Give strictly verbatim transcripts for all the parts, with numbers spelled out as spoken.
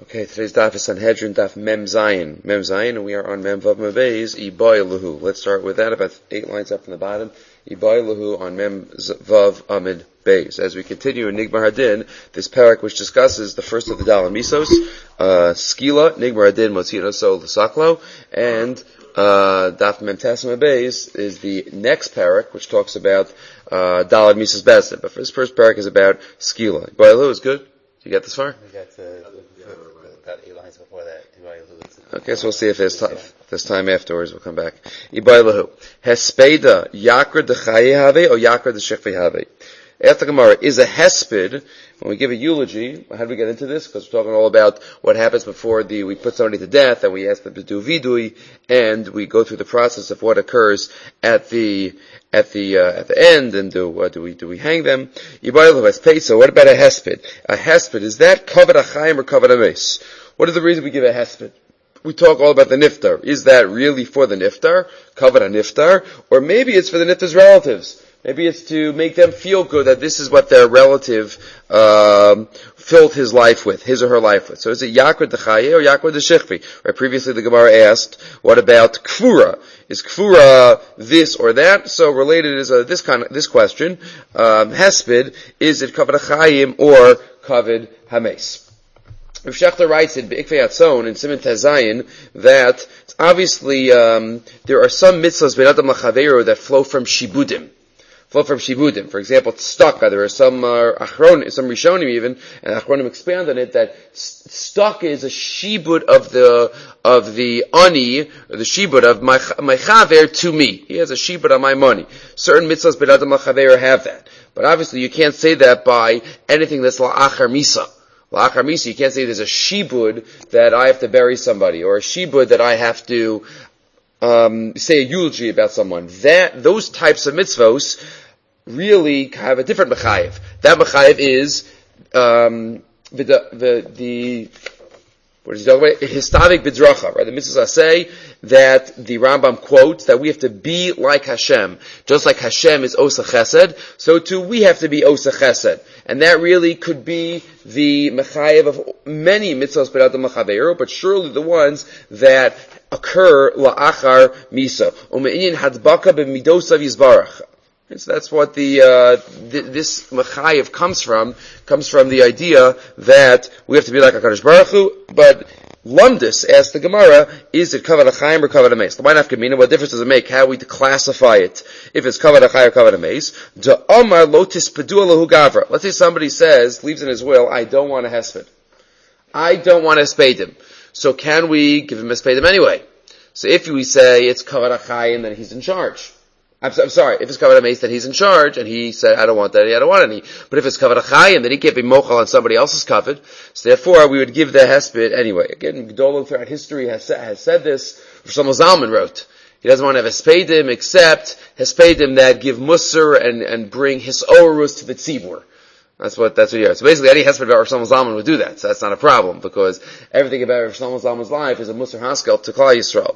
Okay, today's daf is Sanhedrin, daf Mem Zayin. Mem Zayin, and we are on Mem Vav Mebez, Iboy Lahu. Let's start with that, about eight lines up from the bottom. Iboy Lahu on Mem Vav Amid Beis. As we continue in Nigmar Hadin, this parak which discusses the first of the Dalam Misos, uh, Skila, Nigmar Hadin, Motzino So, L'Saklo, and uh, daf Mem Tassim Beis is the next parak, which talks about uh, Dalam Misos Bezdin. But this first parak is about Skila. Iboy Lahu is good? Did you get this far? We got uh, about eight lines before that. Okay, so we'll see if there's time, if there's time afterwards. We'll come back. Ibai lahu. Hespeda yakra dechaye have or yakra deshechve have. After Gemara, is a hesped, when we give a eulogy, how do we get into this? Because we're talking all about what happens before the, we put somebody to death, and we ask them to do vidui, and we go through the process of what occurs at the, at the, uh, at the end, and do, uh, do we, do we hang them? So what about a hesped? A hesped, is that kavod achayim or kavod hames? What is the reason we give a hesped? We talk all about the niftar. Is that really for the niftar? Kavod ha-niftar? Or maybe it's for the niftar's relatives. Maybe it's to make them feel good that this is what their relative um, filled his life with, his or her life with. So is it Yakra Dechaye or Yakra Deshechvi? Right, previously the Gemara asked, what about Kfura? Is Kfura this or that? So related is uh, this kind of, this question. Um, Hesped, is it Kavod HaChayim or Kavod HaMes? Rav Shechter writes in Be'ikvei Atzon in Siman Tezayin that it's obviously um, there are some mitzvahs ben adam lachaveiro that flow from shibudim. Flow from shibudim. For example, tzedakah. There are some uh, achronim, some rishonim even, and achronim expand on it that tzedakah is a shibud of the of the ani, or the shibud of my my chaver to me. He has a shibud on my money. Certain mitzvahs ben adam lachaveiro have that, but obviously you can't say that by anything that's la'achar misa. La'achar misa, you can't say there's a shibud that I have to bury somebody, or a shibud that I have to um, say a eulogy about someone. That those types of mitzvos really have a different mechayev. That mechayev is um, the the the what is he talking about? Histavik b'dracha, right? The mitzvahs say that the Rambam quotes that we have to be like Hashem. Just like Hashem is Osa Chesed, so too we have to be Osa Chesed. And that really could be the mechayev of many mitzvahs b'nei adam lachaveiro, but surely the ones that occur la'achar misa. U'me'inyin hadbaka b'midosav yizbarach. So that's what the, uh, th- this mechayev comes from, comes from the idea that we have to be like HaKadosh Baruch Hu, but Lumdus asked the Gemara, is it kavod hachayim or kavod hames? The Weinaf Gemina, what difference does it make how we classify it? If it's kavod hachayim or kavod hames? Da'amar lo tispadu lahu gavra. Let's say somebody says, leaves in his will, I don't want a hesped. I don't want to spade him. So can we give him a spade him anyway? So if we say it's kavod hachayim, then he's in charge. I'm, I'm sorry, if it's kavod hames, then he's in charge, and he said, I don't want that, I don't want any. But if it's kavod hachayim, then he can't be mochal on somebody else's kavod. So therefore, we would give the hesped anyway. Again, Gedolim throughout history has said, has said this. Shlomo Zalman wrote, he doesn't want to have hespedim except hespedim that give musar and, and bring his orus to the tzibur. That's what, that's what he has. So basically, any hesped about Rav Shlomo Zalman would do that. So that's not a problem, because everything about Rav Shlomo Zalman's life is a musar haskel to Klal Yisrael.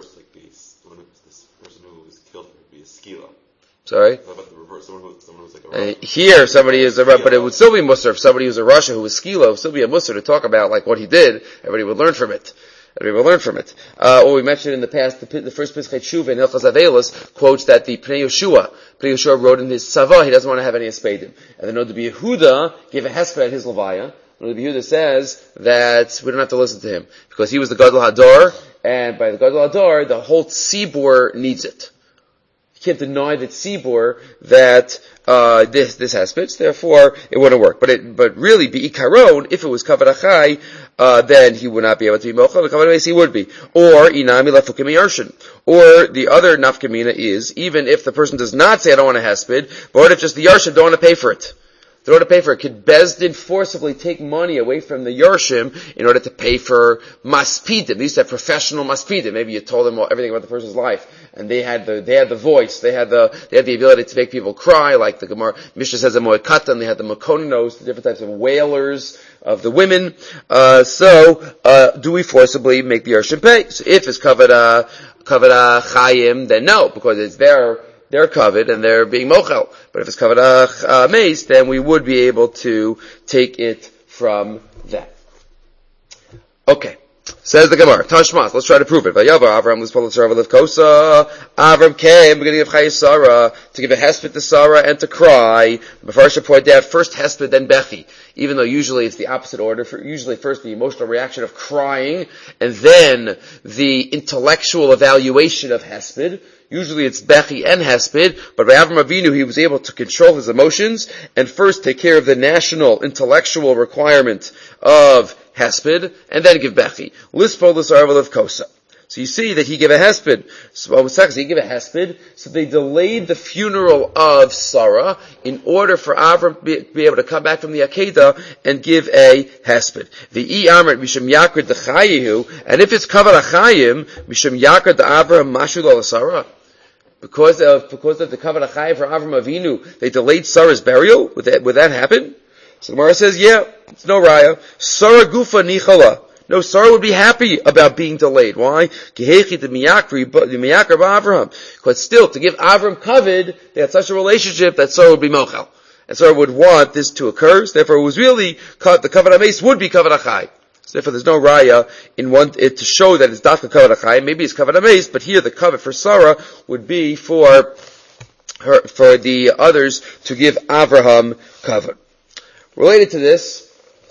Sorry? What about the reverse? Someone who, someone who's like a Russia. Uh, here, somebody is a, but it would still be Musar. If somebody who's a Russia who was skilo, it would still be a Musar to talk about like what he did. Everybody would learn from it. Everybody would learn from it. Uh, or we mentioned in the past, the, the first Pesach Shuva in Hilchos Avelos quotes that the Pnei Yeshua, Pnei Yeshua wrote in his Sava, he doesn't want to have any Espedim. And the Noda B'Yehuda gave a Hesped at his Levaya. Noda B'Yehuda says that we don't have to listen to him, because he was the Gadol Hador, and by the Gadol Hador, the whole Tzibur needs it. You can't deny that Tzibur that uh, this this has fits, therefore it wouldn't work. But it but really bi'ikaron, if it was kavod hachai, uh then he would not be able to be mochel. Kavod hames he would be. Or inami lafukim yarshin. Or the other nafkamina is, even if the person does not say I don't want a hesped, but what if just the yarshin don't want to pay for it? They don't want to pay for it. Could Bezdin forcibly take money away from the Yarshim in order to pay for maspidim? They used to have professional maspidim. Maybe you told them everything about the person's life, and they had the they had the voice, they had the they had the ability to make people cry, like the Gemara Mishnah says in Moed Katan. They had the Makonos, the different types of wailers of the women. Uh, so, uh, do we forcibly make the Yarshim pay? So if it's kavod uh, kavod uh, chayim, then no, because it's their they're covered and they're being mochel. But if it's covered uh, mace, then we would be able to take it from that. Okay. Says the Gemara, Tashmas, let's try to prove it. Vayavar Avram l'spol Sarah v'lev kosa. Avram came, beginning of Chayei Sarah, to give a hesped to Sarah and to cry. Before I point out, first hesped, then bechi. Even though usually it's the opposite order. For usually first the emotional reaction of crying, and then the intellectual evaluation of hesped. Usually it's bechi and hesped, but by Avram Avinu he was able to control his emotions and first take care of the national intellectual requirement of hesped, and then give bechi. Lispo l'sarvel of kosa. So you see that he gave a hesped. So he gave a hesped. So they delayed the funeral of Sarah in order for Avram to be, be able to come back from the Akedah and give a hesped. The i amrit mishum yakred dechayehu, and if it's kavod achayim mishum yakred de Avram mashu lo Sarah. Because of because of the kavod achayim for Avram Avinu, they delayed Sarah's burial. Would that would that happen? So the Gemara says, yeah, it's no raya. Sarah gufa nichala. No, Sarah would be happy about being delayed. Why? Because still, to give Avram kavod, they had such a relationship that Sarah would be mochel. And Sarah would want this to occur. So therefore, it was really, the kavod hameis would be kavod achai. So therefore, there's no raya in one, it, to show that it's dafka kavod achai. Maybe it's kavod hameis, but here the kavod for Sarah would be for her, for the others to give Avraham kavod. Related to this,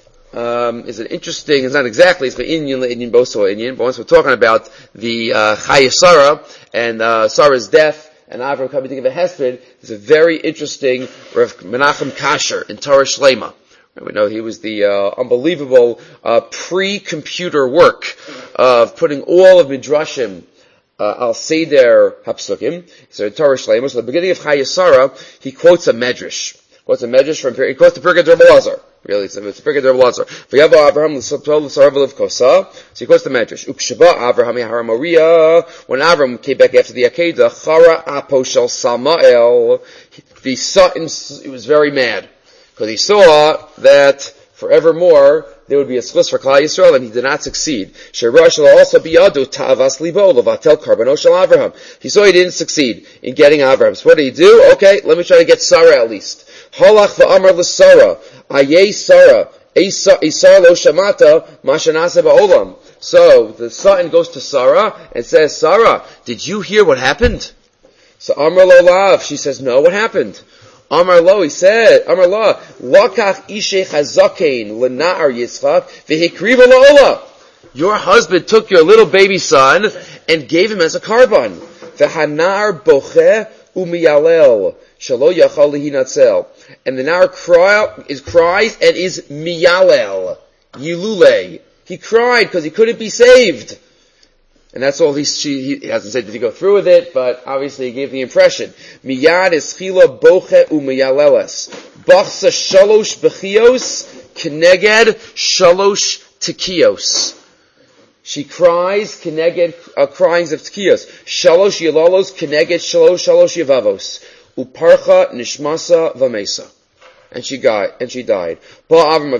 um, is an interesting, it's not exactly, it's by Inyan, Inyan, Boso, Inyan, but once we're talking about the, uh, Chayei Sarah, and, uh, Sarah's death, and Avram coming to give a hesped, there's a very interesting Rav Menachem Kasher in Torah Shlema. We know he was the, uh, unbelievable, uh, pre-computer work of putting all of Midrashim, uh, al Seder Hapsukim. So in Torah Shlema, so at the beginning of Chayei Sarah, he quotes a medrash. What's a medrash from? He quotes the Pirkei Rabbi Elazar. Really, it's, it's the Pirkei Rabbi Elazar. V'yavo Avraham l'sotol l'sarav kosa. So he quotes the medrash. Ukshaba Avraham yahar Moriah. When Avram came back after the Akedah, chara apo shel Samael. The Satan, he was very mad because he saw that forevermore there would be a schus for Klal Yisrael, and he did not succeed. Shera shel also biyadu ta'avas libo levatel karbano shel Avraham. He saw he didn't succeed in getting Avraham. So what did he do? Okay, let me try to get Sarah at least. Halach v'amar l'Sarah, ayei Sarah, Isar lo shamata, mashanase ba'olam. So, the son goes to Sarah and says, Sarah, did you hear what happened? So, Amar lo lav, she says, no, what happened? Amar lo, he said, Amar lo, lakach ishe chazakein l'na'ar Yitzchak, v'hikriva la'ola. Your husband took your little baby son and gave him as a karban. V'hanar boche umiyalel. Shalo yachal lihinatzel. And the nar cry, is cries and is miyalel. Yilule. He cried because he couldn't be saved. And that's all he, she, he hasn't said did he go through with it, but obviously he gave the impression. Miyad is chila boche umiyaleles. Bachsa shalosh bechios keneged shalosh tekios. She cries keneged, uh, cryings of tekios. Shalosh yalalos keneged shalosh shalosh yavavos. Uparcha nishmasa v'mesa. And she died, and she died. So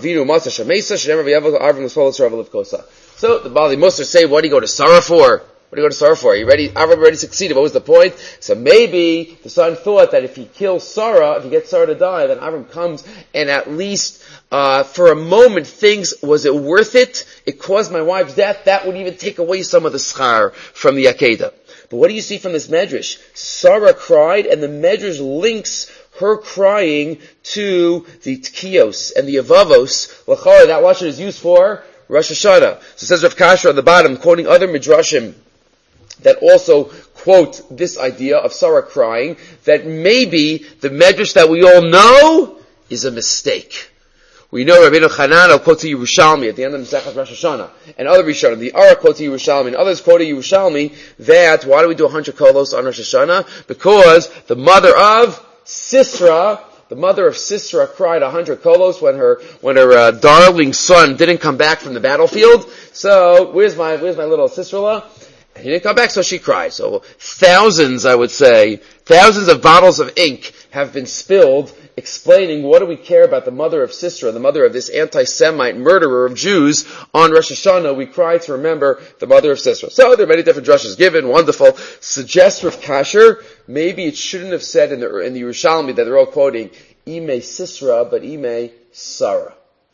the Bali Musar say, what do you go to Sarah for? What do you go to Sarah for? Are you ready? Avram already succeeded. What was the point? So maybe the son thought that if he kills Sarah, if he gets Sarah to die, then Avram comes and at least, uh, for a moment thinks, was it worth it? It caused my wife's death. That would even take away some of the schar from the Akedah. But what do you see from this medrash? Sarah cried, and the medrash links her crying to the Tkios and the Avavos. L'chara, that lashon is used for Rosh Hashanah. So it says Rav Kasher on the bottom, quoting other midrashim that also quote this idea of Sarah crying, that maybe the medrash that we all know is a mistake. We know Rabbeinu Chananel quotes Yerushalmi at the end of the Masechet Rosh Hashanah, and other Rishonim, the Ara quotes Yerushalmi, and others quote Yerushalmi that, why do we do one hundred kolos on Rosh Hashanah? Because the mother of Sisra, the mother of Sisra cried one hundred kolos when her, when her uh, darling son didn't come back from the battlefield. So, where's my, where's my little Sisrala? He didn't come back, so she cried. So, thousands, I would say, thousands of bottles of ink have been spilled explaining what do we care about the mother of Sisra, the mother of this anti-Semite murderer of Jews. On Rosh Hashanah, we cry to remember the mother of Sisra. So there are many different drushes given, wonderful. Suggests Rav Kasher, maybe it shouldn't have said in the, in the Yerushalmi that they're all quoting Ime Sisra, but Ime Sarah.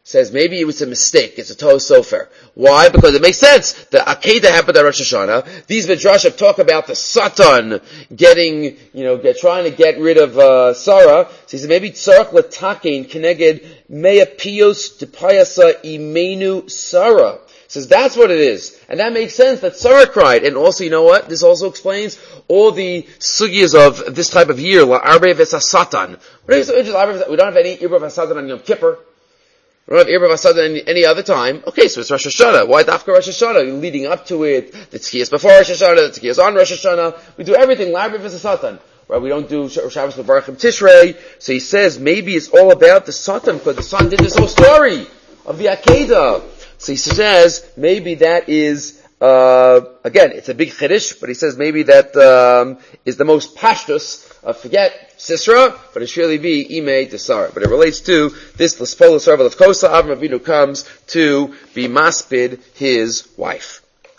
says maybe it was a mistake. It's a Toh Sofer. Why? Because it makes sense. The Akedah happened at Rosh Hashanah. These Midrashim talk about the Satan getting, you know, get, trying to get rid of uh, Sarah. So he said maybe Tzarech L'Takein Keneged Mea Pios Depayasa Imenu Sarah. Says that's what it is. And that makes sense that Sarah cried. And also, you know what? This also explains all the sugyas of this type of year. La'arbe v'sasatan. We don't have any Ibra v'sasatan on Yom Kippur. We don't have Ibra v'sasatan any, any other time. Okay, so it's Rosh Hashanah. Why Dafka Rosh Hashanah? Leading up to it. The Tzkiyas before Rosh Hashanah. The Tzkiyas on Rosh Hashanah. We do everything. La'arbe v'sasatan. Right? We don't do Shabbos Mevarachim Tishrei. So he says maybe it's all about the Satan because the Satan did this whole story of the Akedah. So he says, maybe that is, uh, again, it's a big chiddush, but he says maybe that, um, is the most pashtus, uh, forget Sisra, but it should really be Imei Desar. But it relates to this, L'spol L'sar V'Lefkosa, Avram Avinu comes to be maspid his wife.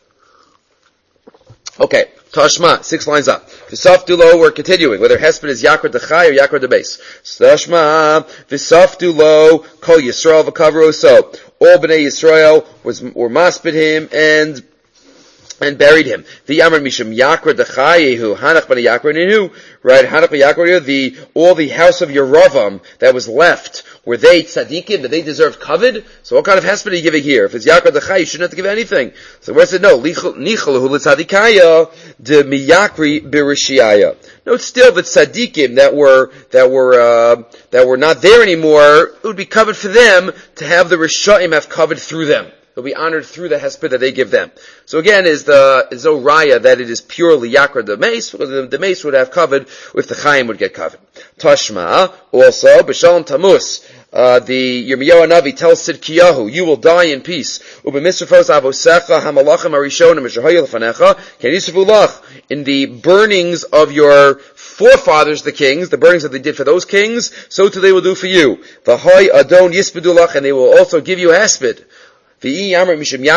Okay. Tashma, six lines up. V'safdulo, we're continuing, whether Hesped is Yakar Dechai or Yakar Debase. Tashma, V'safdulo, Kol Yisrael V'kavro, so, all Bnei Yisrael was, were maspid him and, and buried him. The Yamar Misham Yakar Dechayehu, Hanach ben Yakar Ninu, right? Hanach ben Yakar, the, all the house of Yeravam that was left, were they tzaddikim, that they deserved kavod? So what kind of hesped are you giving here? If it's Yakar Dechai, you shouldn't have to give anything. So where said no, Nichalahu l'tzaddikaya de miyakri birishiyaya. Note still that tzaddikim that were, that were, uh, that were not there anymore, it would be covered for them to have the Rishaim have covered through them. They'll be honored through the hesped that they give them. So again, is the is no raya that it is purely yakar the mace, because the, the mace would have covered if the chayim would get covered. Tashma also b'shalom tamus. Uh, the Yirmiyahu Navi tells Sidkiyahu, you will die in peace. Ubemisrafos avosecha hamalachim arishonim mishahoyel fanecha kenisavulach. In the burnings of your forefathers, the kings, the burnings that they did for those kings, so too they will do for you. V'hoy adon yispedulach, and they will also give you hesped. And again, if it's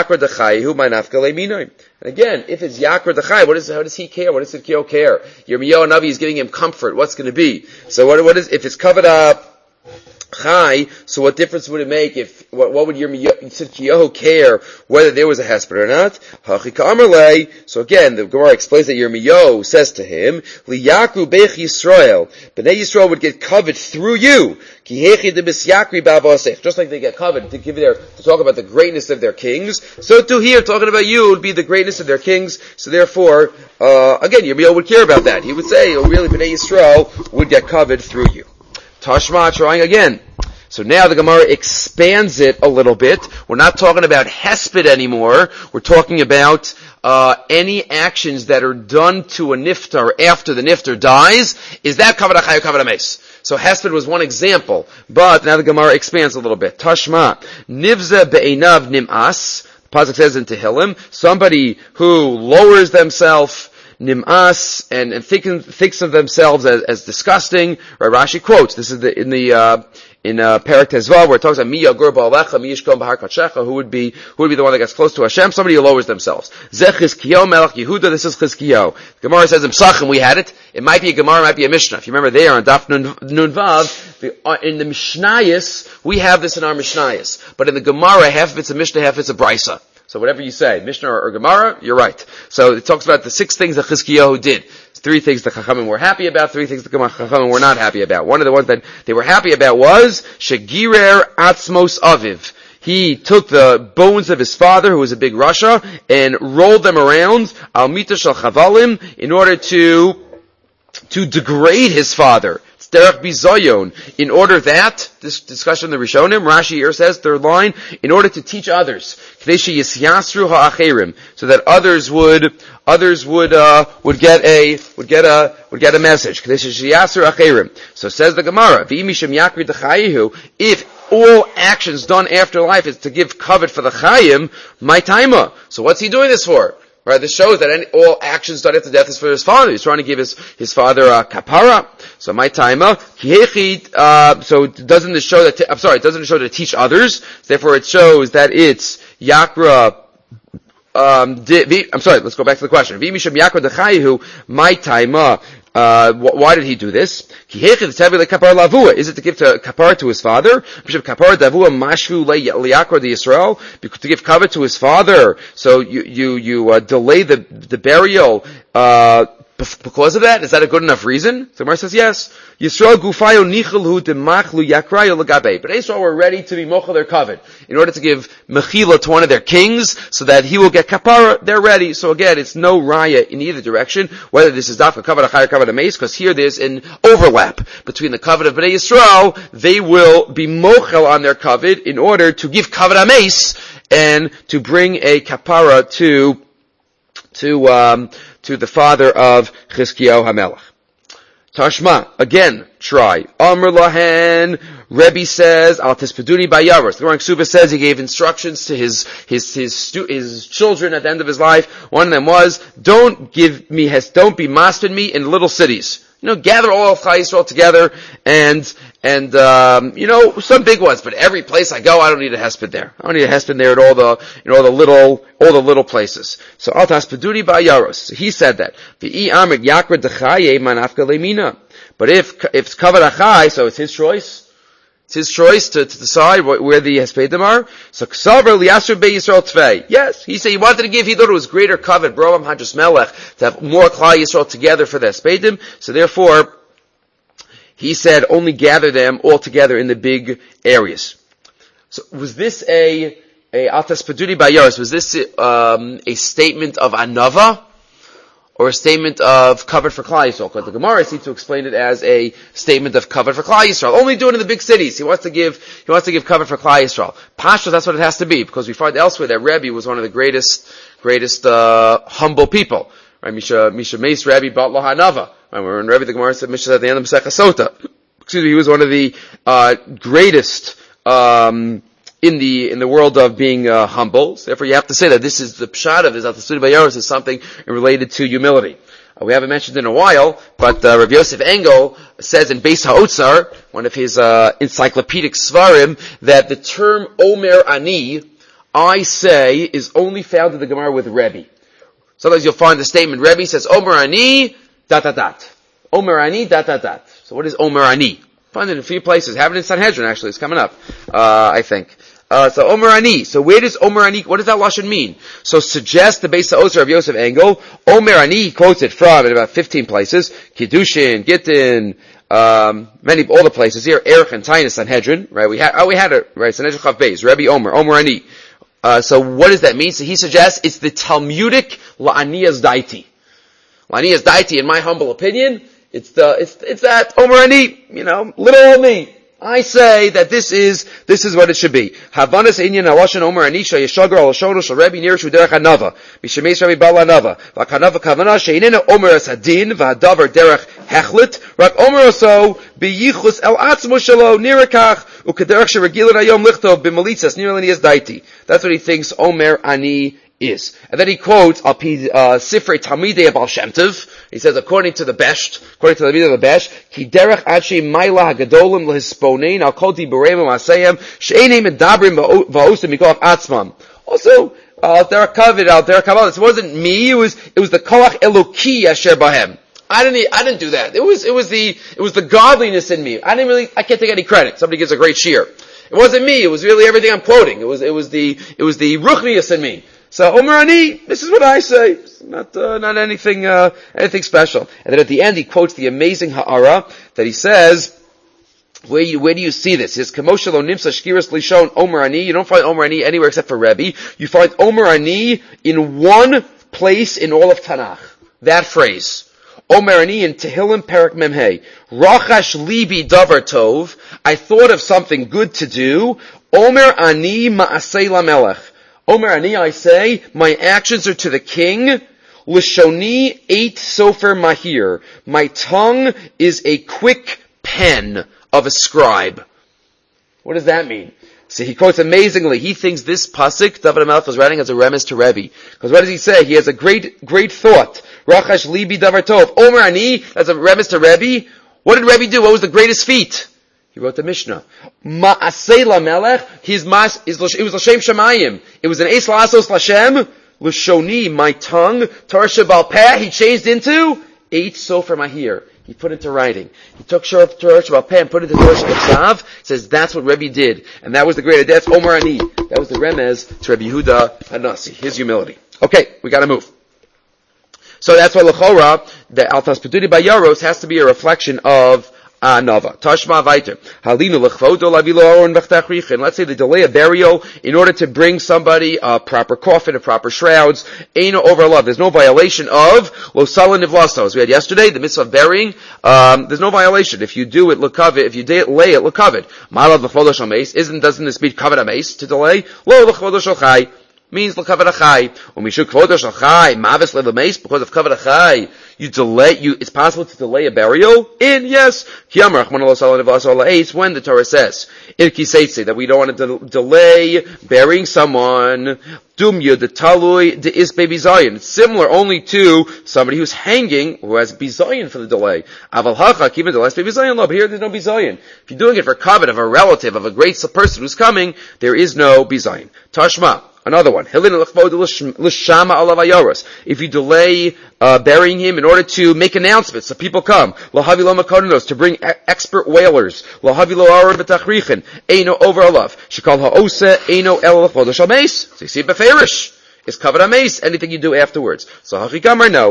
Yakar Dechai, what is, how does he care? What does Sidkiyahu care? Yirmiyahu Navi is giving him comfort. What's going to be? So what, what is, if it's covered up, Chai, so what difference would it make if, what, what would Sidkiyahu care whether there was a hesped or not? So again, the Gemara explains that Yirmiyahu says to him, Liyaku Bech Yisrael, Bnei Yisrael would get covered through you, just like they get covered to give their, to talk about the greatness of their kings, so too here, talking about you, would be the greatness of their kings, so therefore, uh, again, Yirmiyahu would care about that. He would say, oh really, Bnei Yisrael would get covered through you. Tashma trying again. So now the Gemara expands it a little bit. We're not talking about hesped anymore. We're talking about uh any actions that are done to a niftar after the niftar dies. Is that kavod hachai or kavod hames? So hesped was one example, but now the Gemara expands a little bit. Tashma nivza be'einav nim'as. The pasuk says in Tehillim, somebody who lowers themselves nim'as, and, and think, thinks of themselves as, as disgusting. Right, Rashi quotes, this is the, in the, uh, in, uh, Perek Tezvav, where it talks about mi yagur ba'alecha, mi yishkom b'har kadshecha, who would be, who would be the one that gets close to Hashem? Somebody who lowers themselves. Zeh Chizkiyahu melech Yehuda, this is Chizkiyahu. The Gemara says in Psachim, we had it. It might be a Gemara, it might be a Mishnah. If you remember there on Daf Nun, Nun Vav, the, in the Mishnayos, we have this in our Mishnayos. But in the Gemara, half of it's a Mishnah, half of it's a Brisa. So whatever you say, Mishnah or, or Gemara, you're right. So it talks about the six things that Chizkiyahu did. Three things the Chachamim were happy about, three things the Chachamim were not happy about. One of the ones that they were happy about was Shegirer Atzmos Aviv. He took the bones of his father, who was a big Rasha, and rolled them around, Al Mita Shel Chavalim, in order to, to degrade his father. Derech bizayon. In order that, this discussion of the Rishonim, Rashi here says, third line, in order to teach others, so that others would, others would, uh, would get a, would get a, would get a message. So says the Gemara, if all actions done after life is to give kavod for the chayim, my taima. So what's he doing this for? Right, this shows that any, all actions done after death is for his father. He's trying to give his, his father a uh, kapara. So my taima, uh, so doesn't this show that, t- I'm sorry, doesn't it show to teach others? Therefore it shows that it's yakra, um, di, vi, I'm sorry, let's go back to the question. V'imisham yakra dechayihu, my taima, Uh, wh- why did he do this? Is it to give to kapar to his father? To give cover to his father, so you you you uh, delay the the burial uh, because of that? Is that a good enough reason? So Gemara says yes. Yisrael gufayo nichelhu demachlu yakrayo lagabe. But Israel were ready to be mochel their covet in order to give mechila to one of their kings, so that he will get kapara. They're ready. So again, it's no raya in either direction. Whether this is dafka kavet achayir kavet ameis, because here there's an overlap between the covet of Bnei Yisrael. They will be mochel on their covet in order to give kavet ameis and to bring a kapara to to um, to the father of Chizkiyahu HaMelech. Tashma, again, try. Amr Lahen, Rebbe says, Al Tispeduni Bayaros. The Gemara Ksuba says he gave instructions to his, his, his, stu- his children at the end of his life. One of them was, don't give me, don't be mastered me in little cities. You know, gather all of Chai Yisrael together and, and, um, you know, some big ones, but every place I go, I don't need a hesped there. I don't need a hesped there at all the, you know, all the little, all the little places. So, Al Taspeduni Bayaros. He said that. V'i amrik yakred dechaye manafka lemina. But if, if it's covered achai, so it's his choice. It's his choice to, to decide what, where the hespedim are. So, Ksaver liyasher be Yisrael tvei. Yes, he said he wanted to give, he thought it was greater covet, B'rovam Hadras Melech, to have more Klal Yisrael together for the hespedim. So therefore, he said only gather them all together in the big areas. So, was this a, a Altas Paduni Bayaris, was this, um, a statement of Anava? Or a statement of covered for Klal Yisrael? Because the Gemara seems to explain it as a statement of covered for Klal Yisrael. Only do it in the big cities. He wants to give, he wants to give cover for Klal Yisrael. Pashto, that's what it has to be, because we find elsewhere that Rebbe was one of the greatest, greatest, uh, humble people. Right? Misha, Misha Meis Rebbe Bat Lo Hanava. Right? When Rebbe, the Gemara said Misha at the end of Masechah Sota. Excuse me, he was one of the, uh, greatest, um, in the, in the world of being, uh, humble. So therefore you have to say that this is the pshat of this, Al-Tasudi Bayaros is something related to humility. Uh, we haven't mentioned it in a while, but, uh, Rav Yosef Engel says in Beis HaOtzar, one of his, uh, encyclopedic svarim, that the term Omer Ani, I say, is only found in the Gemara with Rebbe. Sometimes you'll find the statement, Rebbe says, Omer Ani, dot, dot, dot. Omer Ani, dot, dot, dot. So what is Omer Ani? Find it in a few places. Have it in Sanhedrin, actually. It's coming up, uh, I think. Uh, so Omer Ani. So where does Omer Ani, what does that lashon mean? So suggest the Beis HaOzer of Yosef Engel. Omer Ani, he quotes it from in about fifteen places. Kiddushin, Gittin, um, many, all the places here. Erech and Tainus Sanhedrin, right? We had, oh, we had it, right? Sanhedrin Chav Beis, Rebbe Omer, Omer Ani. Uh, so what does that mean? So he suggests it's the Talmudic La'aniyas Daiti. La'aniyas Daiti, in my humble opinion, it's the, it's, it's that Omer Ani, you know, little old me. I say that this is, this is what it should be. Havanas inyan alashon Omer Anisha yeshagar alashono shel Rebbe nirshu derech hanava. Mishemeis Rebbe bala hanava. V'hanava kavana sheinena Omer as hadin v'hadavar derech hechlet. Rak Omer also beyichus el atzmo shelo nirakach u'kederech sheregilan hayom lichtov b'malitzas niralini as daiti. That's what he thinks Omer Ani is. And then he quotes uh, Sifrei Talmidei Baal Shem Tov. He says, according to the Besht, according to the Talmidei of the Besht, Ki derech adshe maila hagadolim lehisponein al kol diburem v'masayim she'enim medabrim v'osim mikoach atzmam. Also, uh, there are covet out there. It wasn't me. It was it was the koach eloki asher bahem. I didn't I didn't do that. It was it was the it was the godliness in me. I didn't really I can't take any credit. Somebody gives a great shear. It wasn't me. It was really everything I'm quoting. It was it was the it was the ruchnius in me. So Omer Ani, this is what I say. It's not uh, not anything uh, anything special. And then at the end he quotes the amazing ha'ara that he says, where you where do you see this? His Kamoshel lo nimsa shkiras lishon Omer Ani. You don't find Omer Ani anywhere except for Rebbe. You find Omer Ani in one place in all of Tanakh. That phrase. Omer Ani in Tehillim Perak Memhei. Rachash libi davar tov. I thought of something good to do. Omer Ani ma'asei lamelech. Omer Ani, I say, my actions are to the king. Lishoni eight sofer mahir. My tongue is a quick pen of a scribe. What does that mean? So he quotes amazingly. He thinks this pasuk David HaMelech was writing as a remiss to Rebbe. Because what does he say? He has a great, great thought. Rachash libi davar tov. Omer Ani, as a remiss to Rebbe. What did Rebbe do? What was the greatest feat? He wrote the Mishnah. Ma'asei lamelech, his mas, it was l'shem shemayim. It was an eis la'asos l'shem, l'shoni, my tongue, Torah shebal peh, he changed into eight Sofer Mahir. He put into writing. He took Torah Shabbat Peh, put it into Torah Shabbat says that's what Rebbe did. And that was the great, that's Omer Ani. That was the remez to Rebbe Yehuda Hanasi, his humility. Okay, we gotta move. So that's why L'chora, the Altas Pedudi Bayaros has to be a reflection of Anava. Tashma Vaiter. Halinu L'chvodo Lavilo Aron V'chtachrichin. Let's say they delay a burial in order to bring somebody a proper coffin, a proper shrouds. Eino over love. There's no violation of Lo Salin Nivlasto. As we had yesterday, the mitzvah of burying, um, there's no violation. If you do it L'kavid, if you delay it L'kavid. Malav L'chvodo Shalmeis. Isn't, doesn't this mean Kavod HaMeis to delay? Lo L'chvodo Shalchai. Means l'kavod achai. Umishuk kvodo shachai mavis levameis, because of kavod achai, you delay. You it's possible to delay a burial. In yes, when the Torah says in Kiseitse that we don't want to de- delay burying someone. Dumya the talui the is baby zayin. It's similar only to somebody who's hanging who has bizayin for the delay. Aval hacha even the last baby zayin. No, but here there's no bizayin. If you're doing it for kavod of a relative of a great person who's coming, there is no bizayin. Tashma. Another one. If you delay uh, burying him in order to make announcements so people come. To bring e- expert wailers. So you see it beferish. It's covered amaze. Anything you do afterwards. So hachigamar no.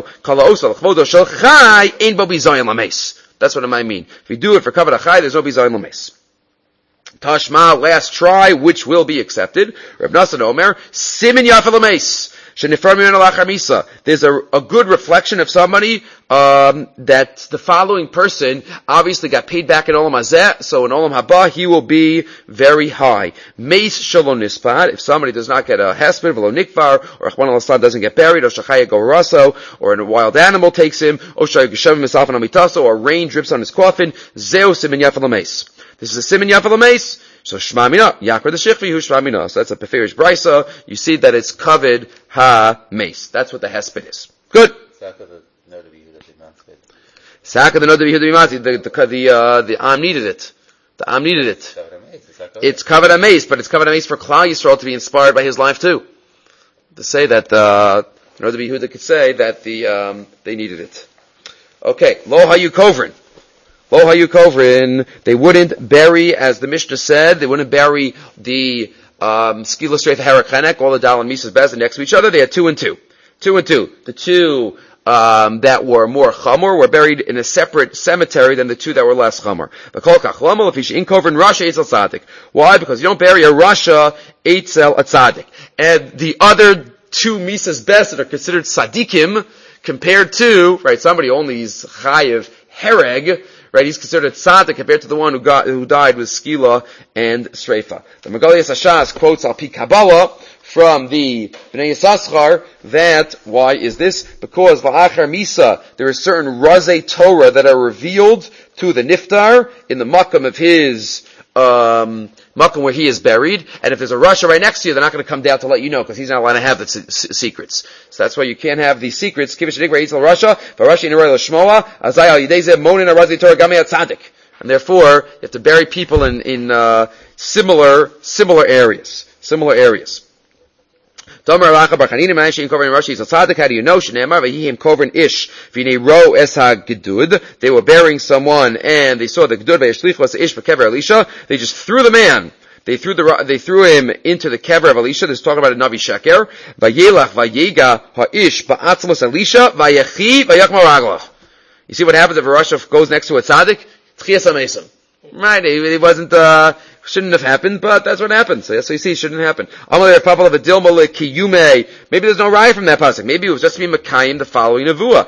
That's what it might mean. If you do it for kavod achai, there's no bizayin lameis. Tashma, last try, which will be accepted. Reb Nassan Omer, Simin Yafel Ameis. There's a, a good reflection of somebody um, that the following person obviously got paid back in Olam Hazeh, so in Olam Haba he will be very high. Meis Shalom Nispad, if somebody does not get a hesped, Velo Nikvar, or Achman al-Islam doesn't get buried, or Shachaya Goraso, or a wild animal takes him, or Shayagushavim Misafan Amitaso, or rain drips on his coffin, Zeo Simin Yafel Ameis. This is a Simin Yafel Ameis. So Shema Mina, Yakar the Shechvi, Hu Shema Mina. So that's a Peferish Brisa. You see that it's covered ha-meis. That's what the hesped is. Good. Saka the Noda B'Yehuda B'Matzid. Saka the Noda B'Yehuda B'Matzid. The, the, the, uh, the Am needed it. The Am needed it. It's covered ha-meis, but it's covered ha-meis for Klal Yisrael to be inspired by his life too. To say that, uh, Noda B'Yehuda could say that the, um, they needed it. Okay. Lo Hayu Kovrin. Lo hayu kovrin, they wouldn't bury, as the Mishnah said, they wouldn't bury the um, skila streifa harachenek, all the dal and misas bezin next to each other. They had two and two. Two and two. The two um, that were more chamor were buried in a separate cemetery than the two that were less chamor. Why? Because you don't bury a rasha eitzel a tzaddik. And the other two misas bezin are considered tzaddikim compared to, right, somebody only is chayiv hereg, right, he's considered a tzaddik compared to the one who got, who died with skila and streifa. The Megalias Hashas quotes al pi Kabbalah from the Bnei Yissaschar that, why is this? Because la'achar misa, there are certain razei Torah that are revealed to the niftar in the makam of his, um, makam where he is buried, and if there's a rasha right next to you, they're not going to come down to let you know, because he's not allowed to have the s- s- secrets. So that's why you can't have these secrets. Kivish Nigra Yitzhak Rasha, Varashi Nirei L'Shmoa, Azai Al Yidei Zeh Monin Arazi Torah Gamei Atzadik. And therefore, you have to bury people in, in, uh, similar, similar areas. Similar areas. How do you know? Ish. They were burying someone and they saw the gedud was the ish kever Elisha. They just threw the man. They threw the they threw him into the kever of Elisha. This is talking about a Navi Sheker. Vayelach vayega ha'ish ba'atzmos Elisha vayechi vayachma raglach. You see what happens if a rasha goes next to a tzaddik? Tchias hamesim. Right? It wasn't. Uh, Shouldn't have happened, but that's what happened. So, so you see, it shouldn't happen. Maybe there's no raya from that pasuk. Maybe it was just to be Makayim the following Nevuah.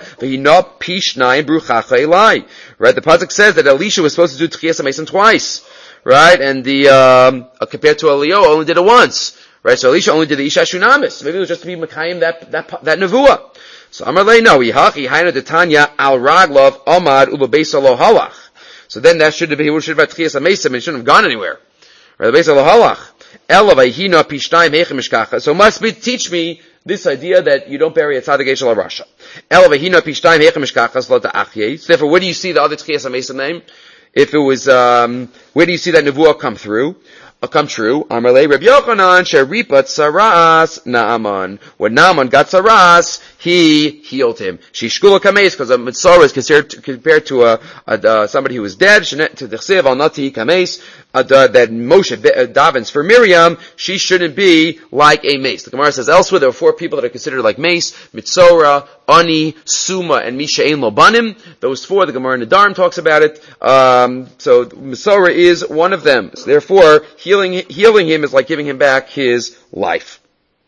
Right? The pasuk says that Elisha was supposed to do Tchias HaMesim twice. Right? And the, um, uh, compared to Eliyahu, only did it once. Right? So Elisha only did the Isha Shunamis. Maybe it was just to be Makayim that, that, that Nevuah. So Amalei no, Yihachi Hainu Detanya Al Raglov Omad Uba Beisa Lo Halach. So then that should have been, he should have had Tchias HaMesim and it shouldn't have gone anywhere. Right, the so must be teach me this idea that you don't bury a tzaddik eshel rasha. So therefore, where do you see the other Tchias HaMesim name? If it was, um, where do you see that nevuah come through? come true. Amalei Reb Yochanan sheripat saras Naaman. When Naaman got saras, he healed him. Shishkula kameis, because a mitzvah is compared, compared to a, a, a somebody who was dead. To the chsiv al nati kameis, that Moshe davens for Miriam, she shouldn't be like a mace. The Gemara says elsewhere there are four people that are considered like mace: Mitzora, Ani, Suma, and Misha Ein Lo Banim. Those four, the Gemara in the Darm talks about it. Um, so Mitzora is one of them. So therefore, healing healing him is like giving him back his life.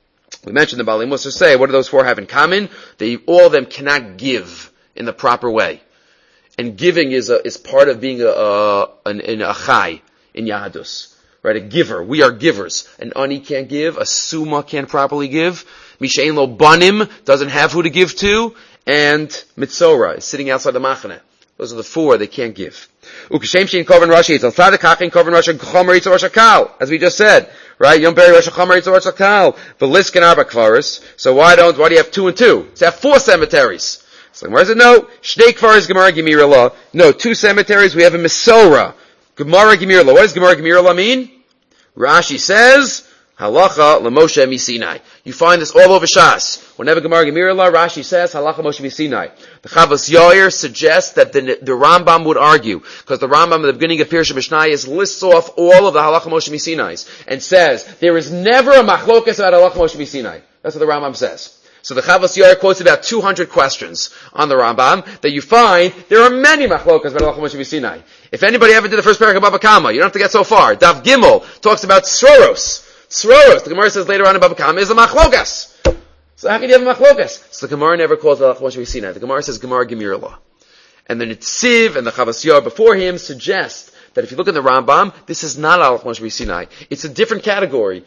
We mentioned the Baalei Mussar say, what do those four have in common? They all of them cannot give in the proper way, and giving is a, is part of being a, a an, an achai in Yahadus, right? A giver. We are givers. An Ani can't give. A Suma can't properly give. Misha Ein Lo Banim doesn't have who to give to, and Mitzora is sitting outside the Machane. Those are the four they can't give. Ukashem shein koven rashi it's al kachin koven rashi chomer itz rosh hakal, as we just said, right? Yom beri rosh chomer itz rosh hakal. Veliskin arba kvaris. So why don't why do you have two and two? So have four cemeteries. So Gemara said no. Shnei kvaris Gemara Gemira law. No, two cemeteries. We have a Misora. Gemara Gemira law. What does Gemara Gemira law mean? Rashi says halacha l'Moshe misinai. You find this all over Shas. Whenever Gemara Gemira law, Rashi says halacha Moshe misinai. The Chavos Yair suggests that the, the Rambam would argue, because the Rambam at the beginning of Pirush Mishnayos lists off all of the halacha Moshe misinais and says there is never a machlokas about halacha Moshe misinai. That's what the Rambam says. So the Chavos Yair quotes about two hundred questions on the Rambam that you find there are many machlokas about halacha Moshe misinai. If anybody ever did the first parak of Bava Kama, you don't have to get so far. Daf Gimel talks about Sroros. Sroros, the Gemara says later on in Bava Kama, is a machlokas. So how can you have a machlokas? So the Gemara never calls it halacha Moshe misinai. The Gemara says Gemara Gemira law. And the Nitziv and the Chavos Yair before him suggest that if you look at the Rambam, this is not halacha Moshe misinai. It's a different category.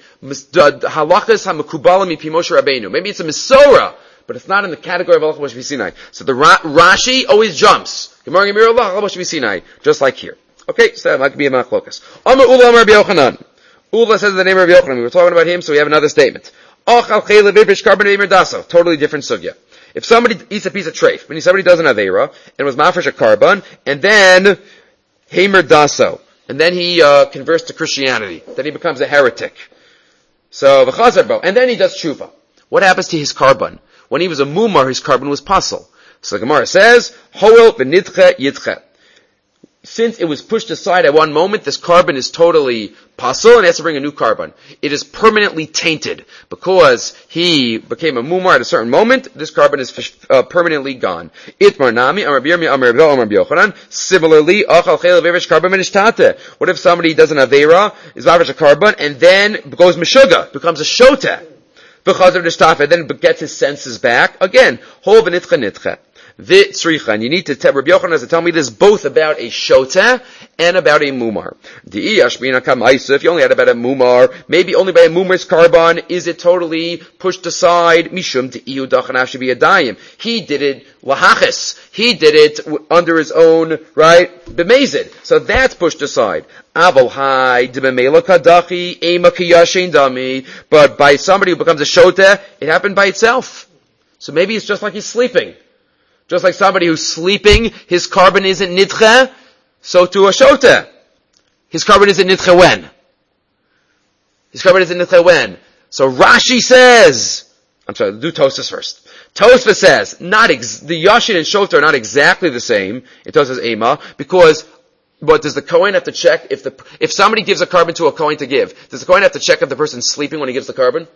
Halachas ha-mekubalim mipi Moshe Rabbeinu. Maybe it's a Misora, but it's not in the category of halacha Moshe misinai. So the Ra- Rashi always jumps. Gemara Gemira law, halacha Moshe misinai, just like here. Okay, so that might be a machlokas. Amar Ula Amar Rabbi Yochanan. Ula says the name of Rabbi Yochanan. We were talking about him, so we have another statement. Totally different sugya. If somebody eats a piece of treif, meaning somebody does an aveira, and was mafresh a carbon, and then Hamer daso, and then he uh, converts to Christianity, then he becomes a heretic. So v'chazar, and then he does tshuva. What happens to his carbon? When he was a mumar, his carbon was pasul. So the Gemara says, Hoel v'nidche yidche. Since it was pushed aside at one moment, this carbon is totally pasul and has to bring a new carbon. It is permanently tainted. Because he became a mumar at a certain moment, this carbon is uh, permanently gone. Itmar nami, amar b'yirmi, amar b'yil, amar b'yochanan. Similarly, achal chel averesh carbon menishtate. What if somebody does an avera, is averesh a carbon, and then goes meshuga, becomes a shota, b'chazar nishtafe, then gets his senses back? Again, hol v'nitcha nitcha. V'tzricha, and you need to tell Rabbi Yochanan has to tell me this both about a shota and about a mumar. If you only had about a mumar, maybe only by a mumar's carbon, is it totally pushed aside? Mishum de'iyu dachanav shebiyadayim. He did it lahachis. He did it under his own, right, b'mezid. So that's pushed aside. Aval hai d'bemela kadachi ema kiyashin dami. But by somebody who becomes a shota, it happened by itself. So maybe it's just like he's sleeping. Just like somebody who's sleeping, his carbon isn't nidche, so to a shota. His carbon isn't nidche when? His carbon isn't nidche when? So Rashi says, I'm sorry, do Tosfos first. Tosfos says, not ex- the Yashin and Shota are not exactly the same, in Tosfos Ema, because, but does the Kohen have to check if the, if somebody gives a carbon to a Kohen to give, does the Kohen have to check if the person's sleeping when he gives the carbon?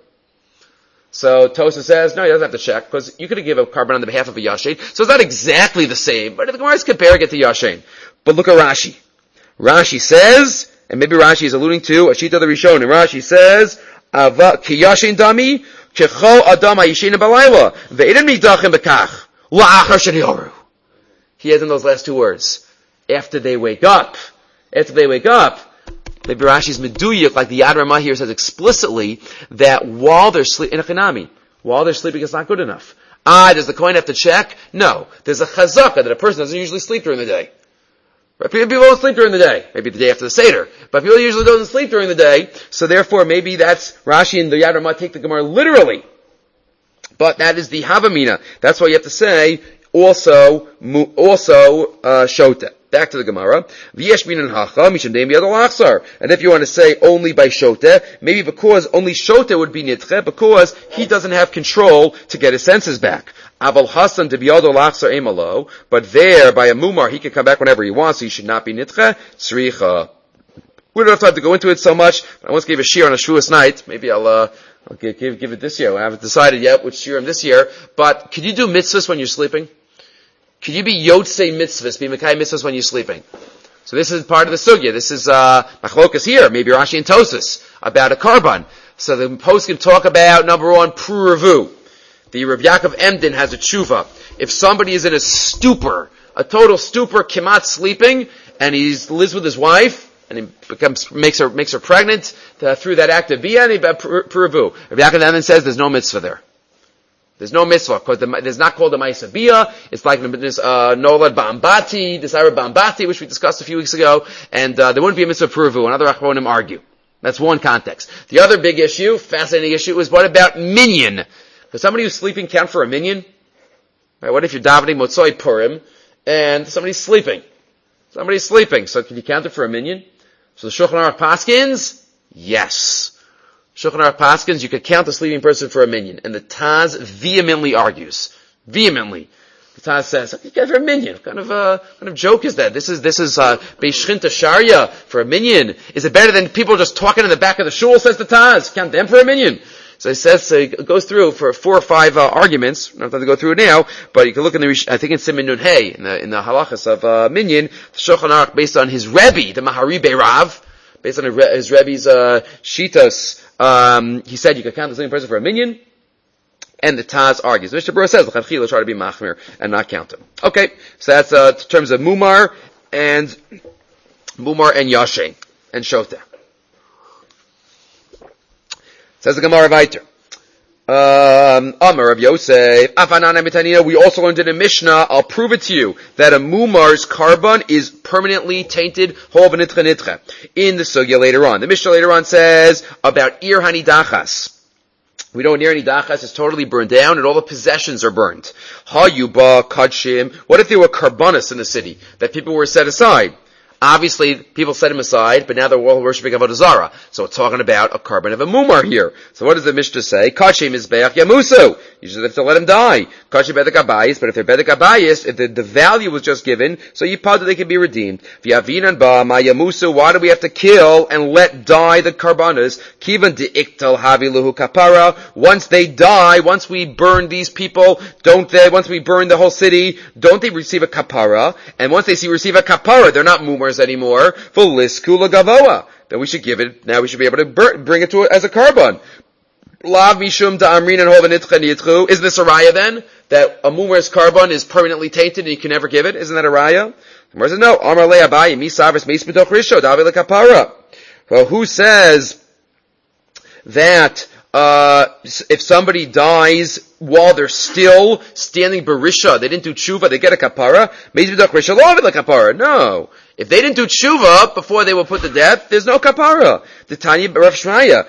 So Tosa says, no, he doesn't have to check, because you could give a carbon on the behalf of a Yashin. So it's not exactly the same, but if the Gemara is comparing it to Yashin. But look at Rashi. Rashi says, and maybe Rashi is alluding to Ashita the Rishon, and Rashi says, Ava ki Yashin dami, kecho adam ha'yishin b'layla, ve'edem nidachim b'kach, la'achar shenyoru. He has in those last two words. After they wake up, after they wake up, maybe Rashi's meduyik, like the Yad Ramah here says explicitly, that while they're sleeping, in a chinami, while they're sleeping it's not good enough. Ah, does the Kohen have to check? No. There's a chazaka that a person doesn't usually sleep during the day. Right? People don't sleep during the day. Maybe the day after the Seder. But people usually don't sleep during the day, so therefore maybe that's, Rashi and the Yad Ramah take the Gemara literally. But that is the Havamina. That's why you have to say, also, also, uh, Shota. Back to the Gemara. V'yesh minan hacha mishum deim biyad al-achsar. And if you want to say only by shoteh, maybe because only shoteh would be nitche, because he doesn't have control to get his senses back. Aval hasan de biyad al-achsar emalo. But there, by a mumar, he can come back whenever he wants, so he should not be nitche. Sricha. We don't have time to go into it so much. I once gave a shiur on a Shavuos night. Maybe I'll, uh, I'll give, give, give it this year. I haven't decided yet which shiurim this year. But could you do mitzvahs when you're sleeping? Could you be yotzei mitzvahs, be mekai mitzvahs when you're sleeping? So this is part of the sugya. This is, uh, machlokas here, maybe Rashi and Tosas, about a karban. So the post can talk about, number one, prurevu. The Rav Yaakov Emden has a tshuva. If somebody is in a stupor, a total stupor, kimat sleeping, and he lives with his wife, and he becomes, makes her, makes her pregnant, uh, through that act of bia, and he, prurevu. Rav Yaakov Emden says there's no mitzvah there. There's no mitzvah, because it's not called a Ma'aseh Bia. It's like this, uh, Nolad Ba'ambati, this Ira Ba'ambati, which we discussed a few weeks ago, and, uh, there wouldn't be a mitzvah pruvu, and other Achronim argue. That's one context. The other big issue, fascinating issue, is what about minyan? Does somebody who's sleeping count for a minyan? Right, what if you're davening Motzoi Purim, and somebody's sleeping? Somebody's sleeping, so can you count it for a minyan? So the Shulchan Aruch paskins? Yes. Shulchan Aruch paskins, you could count a sleeping person for a minyan. And the Taz vehemently argues. Vehemently. The Taz says, you count for a minyan. What kind of, uh, what kind of joke is that? This is, this is, uh, Beis Shchinta Sharia for a minyan. Is it better than people just talking in the back of the shul, says the Taz? Count them for a minyan. So he says, so it goes through for four or five, uh, arguments. I don't have to go through it now, but you can look in the, I think it's Siman Nun Hey, in the, in the halachas of, uh, minyan, the Shulchan Aruch, based on his Rebbe, the Maharibe Rav, based on his Rebbe's, uh, Shitas, Um, he said you could count the sleeping person for a minyan, and the Taz argues. Mishnah Berurah says, l'chadchila try to be machmir and not count him. Okay, so that's, uh, in terms of mumar and, mumar and yashe, and shoteh. Says the Gemara Vayter. Um, Amar of Yosef, Afanana Mitanina, we also learned in a Mishnah, I'll prove it to you, that a mumar's karban is permanently tainted, hol v'nitche nitche. In the sugya later on. The Mishnah later on says about Ir Hanidachas. We know Ir Hanidachas is totally burned down and all the possessions are burned. Hayuba, Kadshim, what if there were karbanas in the city, that people were set aside? Obviously, people set him aside, but now they're all worshiping Avodah Zarah. So it's talking about a karban of a mumar here. So what does the Mishnah say? Kachim is be'ach yamusu. You just have to let him die. Kachim bedek abayis, but if they're bedek abayis, if the, the value was just given, so you pad that they can be redeemed. V'yavinan ba ma yamusu, why do we have to kill and let die the karbanas? Kivan de'iktal havi luhu kapara. Once they die, once we burn these people, don't they, once we burn the whole city, don't they receive a kapara? And once they see, receive a kapara, they're not mumar anymore, for liskula gavoa. Then we should give it, now we should be able to burn, bring it to it as a karban. Lav mishum da'amrin and hoven itchen yitchu. Isn't this a raya then? That a mumar's karban is permanently tainted and you can never give it? Isn't that a raya? The Gemara says, no. Amar le abayi, mi savris meis mitoch risho, davi lekapara. Well, who says that, uh, if somebody dies while they're still standing barisha, they didn't do tshuva, they get a kapara? Meis mitoch risho, lo avi lekapara. No. If they didn't do tshuva before they were put to death, there's no kapara. The Tanya Rav Shmaya,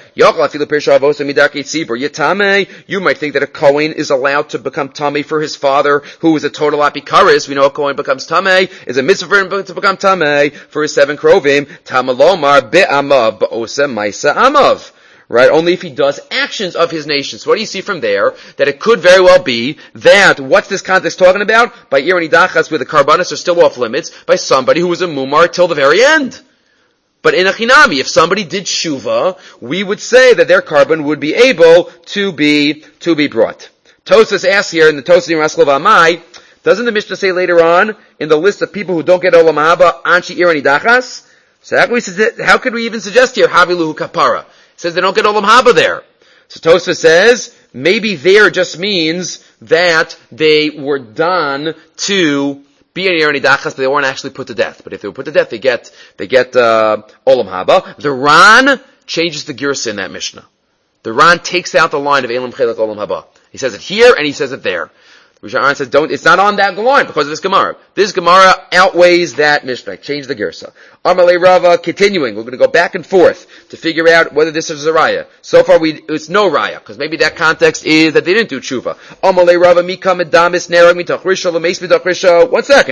you might think that a Kohen is allowed to become tamei for his father, who is a total apikaris. We know a Kohen becomes tamei, is a mitzvah for him to become tamei for his seven krovim. Tamalomar be'amav ba'osa maisa amav. Right? Only if he does actions of his nation. So what do you see from there? That it could very well be that, what's this context talking about? By Ir Hanidachas, where the karbanas are still off limits, by somebody who was a mumar till the very end. But in a chinami, if somebody did shuva, we would say that their karban would be able to be, to be brought. Tosas asks here in the Tosas Raskol V'Amai, doesn't the Mishnah say later on, in the list of people who don't get Olam Haba, Anshi Ir Hanidachas? So how could we, how could we even suggest here, Haviluhu Kapara? Says they don't get Olam Haba there. So Tosfos says, maybe there just means that they were done to be in Ir Hanidachas, but they weren't actually put to death. But if they were put to death, they get, they get, uh, Olam Haba. The Ran changes the Girsa in that Mishnah. The Ran takes out the line of Elam Chelak Olam Haba. He says it here and he says it there. Rishon says, don't, it's not on that line because of this Gemara. This Gemara outweighs that Mishnah. Change the Girsa. Amalei Rava, continuing. We're going to go back and forth to figure out whether this is a raya. So far we, it's no raya, because maybe that context is that they didn't do tshuva. Amalei Rava, mikam edamis nerag mitach risha, lemeis mitach risha. One second.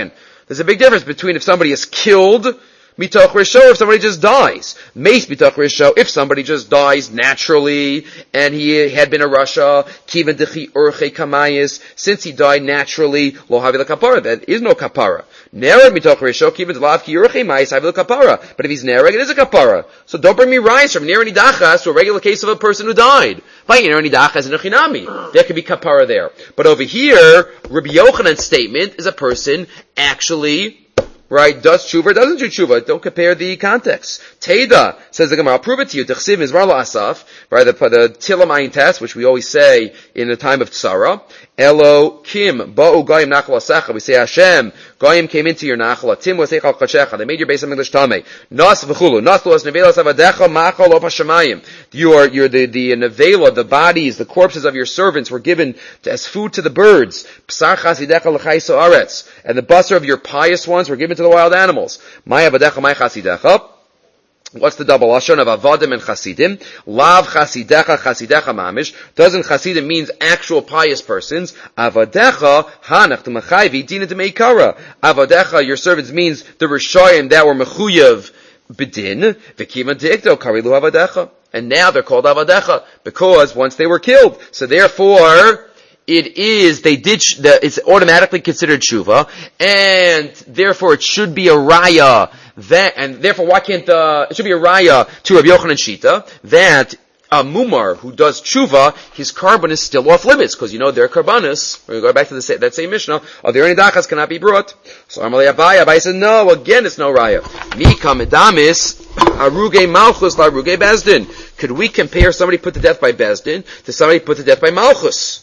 There's a big difference between if somebody is killed, mitoch risho, if somebody just dies. Meis mitoch risho, if somebody just dies naturally, and he had been a rasha, kiven dechi urche kamayis, since he died naturally, lo havi la kapara, there is no kapara. Nereg mitoch risho, kiven delav ki urche mayis, havi la kapara. But if he's nereg, it is a kapara. So don't bring me rice from ner nidachas to a regular case of a person who died. By ner nidachas and a chinami. There could be kapara there. But over here, Rabbi Yochanan's statement is a person actually, right, does tshuva or doesn't do tshuva. Don't compare the context. Teda, says the Gemara, I'll prove it to you. T'chsiv mizmar la'asaf, right, the, the tilam ayin test, which we always say in the time of tzara. Elo kim, ba'u goyim nachal asecha. We say Hashem, goyim came into your nachal. Tim was eichal kachecha. They made your base of English tamei. Nas v'chulu. Nas luas nevelas avadecha machal of hashemayim. You are, you're the, the nevela, the bodies, the corpses of your servants were given to, as food to the birds. Psar chasidecha l'chayso aretz. And the buster of your pious ones were given to the wild animals. Maya avadecha, maya chasidecha. What's the double lashon of avadim and chasidim? Lav chasidecha, chasidecha mamish. Doesn't chasidim means actual pious persons? Avadecha, hanach t'machayvi, dina d'meikara. Avadecha, your servants, means the rishayim that were mechuyev bedin, v'kivan deikto, karilu avadecha. And now they're called avadecha, because once they were killed. So therefore, it is, they did, it's automatically considered tshuva, and therefore it should be a raya, that, and therefore why can't the, it should be a raya to Rabbi Yochanan Shita, that a mumar who does tshuva, his carbon is still off limits, because you know their karbanis, we're going to go back to the, that same Mishnah, of their nidachas cannot be brought. So Amalei Abai, Abai said, no, again it's no raya. Mika medamis, aruge malchus la aruge bezdin. Could we compare somebody put to death by bezdin to somebody put to death by malchus?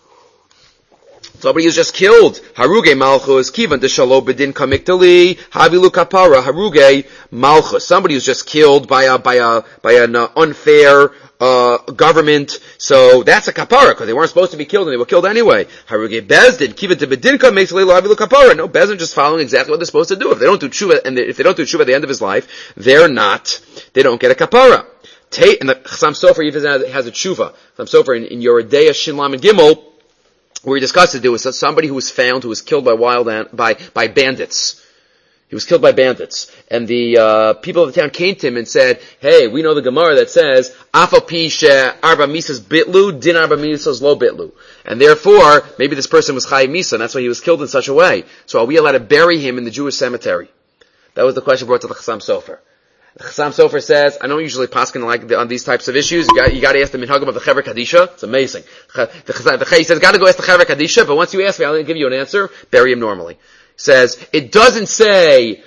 Somebody who's just killed. Haruge malchus, kivan deshalo bedin kamiktali, havilu kapara, haruge malchus. Somebody who's just killed by a, by a, by an uh, unfair, uh, government. So that's a kapara, because they weren't supposed to be killed and they were killed anyway. Haruge bezdin, kivan bedin kamiktali, havilu kapara. No, bezdin just following exactly what they're supposed to do. If they don't do tshuva, and they, if they don't do tshuva at the end of his life, they're not, they don't get a kapara. Tate, and the Chassam Sofer even has a tshuva. Chassam Sofer in, in Yoredeya Shinlam and Gimel, where we discussed it, there was somebody who was found who was killed by wild an- by by bandits. He was killed by bandits, and the uh, people of the town came to him and said, "Hey, we know the Gemara that says Afa pi she arba misas bitlu din arba misas lo bitlu, and therefore maybe this person was chay misa, and that's why he was killed in such a way. So are we allowed to bury him in the Jewish cemetery?" That was the question brought to the Chassam Sofer. The Chassam Sofer says, I don't usually paskin like the, on these types of issues. You got, you got to ask the minhagim of the Chaver Kadisha. It's amazing. The, the, the he says, got to go ask the Chaver Kadisha, but once you ask me, I'll give you an answer. Bury him normally. He says, it doesn't say,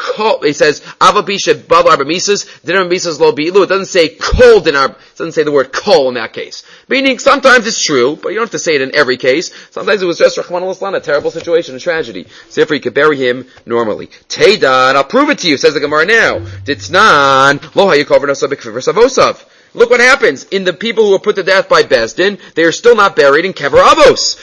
it says, Avapisha Bab Arba Misas, Dinar Misas Lo Bi'lu. It doesn't say kol dinar, it doesn't say the word kol in that case. Meaning, sometimes it's true, but you don't have to say it in every case. Sometimes it was just Rahman al-Islam, a terrible situation, a tragedy. So therefore you could bury him normally. Teda, and I'll prove it to you, says the Gemara now. Ditznan, Lo Hayikov Nasabik Savosav. Look what happens. In the people who were put to death by Bezdin, they are still not buried in Kever Avos.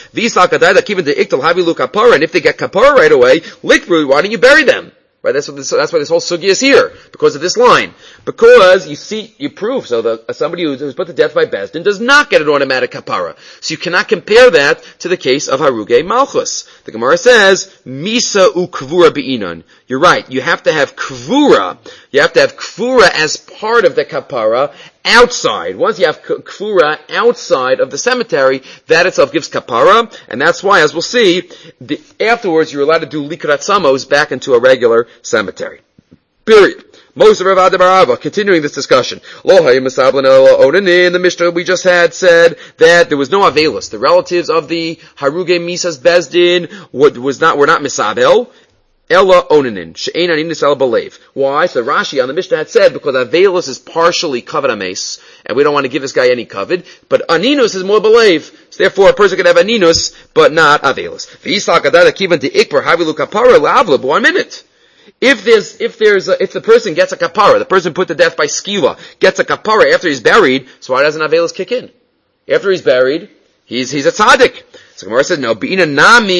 And if they get kapara right away, likru, why don't you bury them? Right, that's what this, that's why this whole sugi is here, because of this line. Because you see, you prove, so that somebody who's, who's put to death by Bezdin does not get an automatic kapara. So you cannot compare that to the case of Haruge Malchus. The Gemara says, Misa u kvura be'inon. You're right, you have to have kvura, you have to have kvura as part of the kapara, outside. Once you have kfura outside of the cemetery, that itself gives kapara, and that's why, as we'll see, the, afterwards you're allowed to do likrat samos back into a regular cemetery. Period. Most of Rav Barava, continuing this discussion. In the Mishnah we just had said that there was no Avelis. The relatives of the Haruge Misas Bezdin was not, were not Misabel. Ella onanin, she'ein aninis el belev. Why? So Rashi on the Mishnah had said, because Avelus is partially covered ames, and we don't want to give this guy any covered, but aninus is more belev. So therefore a person could have aninus, but not Avelus. One minute. If there's, if there's, a, if the person gets a kapara, the person put to death by skila, gets a kapara after he's buried, so why doesn't Avelus kick in? After he's buried, he's, he's a tzaddik. So Gemara says, no, be'ina nami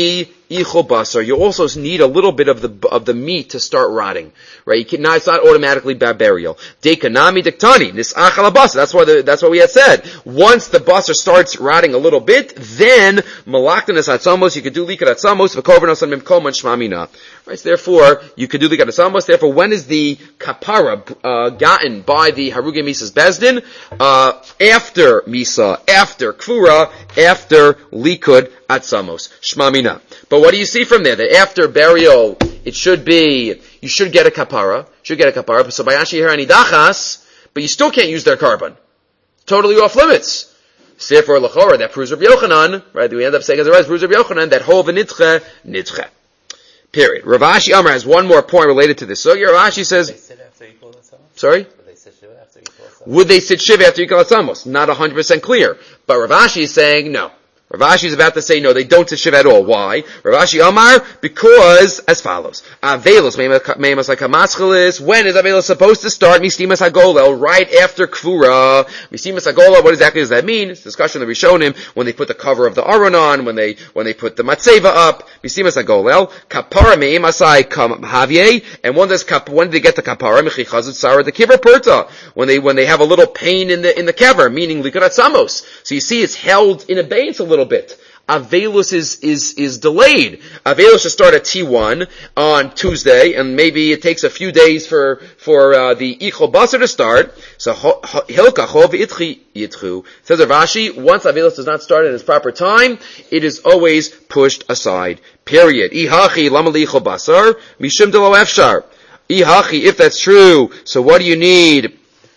ichol basar. You also need a little bit of the of the meat to start rotting, right? You can, now it's not automatically burial. Dekanami diktani nisach ala basar. That's why the, that's what we had said. Once the basar starts rotting a little bit, then malaktanis atzamos. You could do likat atzamos v'kovernos on mimkom and shmamina. Right. So therefore, you could do likat atzamos. Therefore, when is the kapara uh, gotten by the haruge misa's bezdin? Uh, after misa, after kfura, after likud atzamos shmamina. But what do you see from there? That after burial, it should be, you should get a kapara, should get a kapara, so by Ashi Herani Dachas, but you still can't use their carbon. Totally off limits. Therefore, Lachora, that proves Rabbi Yochanan, right, we end up saying as a rise, proves Rabbi Yochanan, that Hov Nitche, Nitche. Period. Rav Ashi Amar has one more point related to this. So Rav Ashi says, Would they sit after Yikol Atzamos? Sorry? Would they sit Shiva after Yikol Atzamos? Would they sit Shiva after Yikol Atzamos? Not one hundred percent clear. But Rav Ashi is saying no. Rav Ashi is about to say no, they don't sit Shiva at all. Why? Rav Ashi Amar, because as follows. Avelos, meimas like Hamaschalis. When is Avelos supposed to start? Mistimas Hagolel, right after Kfura. Mistimas Hagolel, what exactly does that mean? It's a discussion that we've shown him when they put the cover of the Aron on, when they, when they put the Matseva up. Mistimas Hagolel. Kapara meimasai Havye. And when does kap, when did they get the Kapara? Mechichazut Sarah, the Kiver Purta. When they, when they have a little pain in the, in the kever, meaning Likurat Samos. So you see it's held in abeyance a little bit. Avelus is, is, is delayed. Avelus should start at T one on Tuesday, and maybe it takes a few days for, for, uh, the Ichol Basar to start. So, Hilka Chov Itchi Yitchu. Says Rav Ashi, once Avelus does not start at its proper time, it is always pushed aside. Period. Ihachi Lama Ichol Basar, Mishum Delo Efshar. Ihachi, if that's true, so what do you need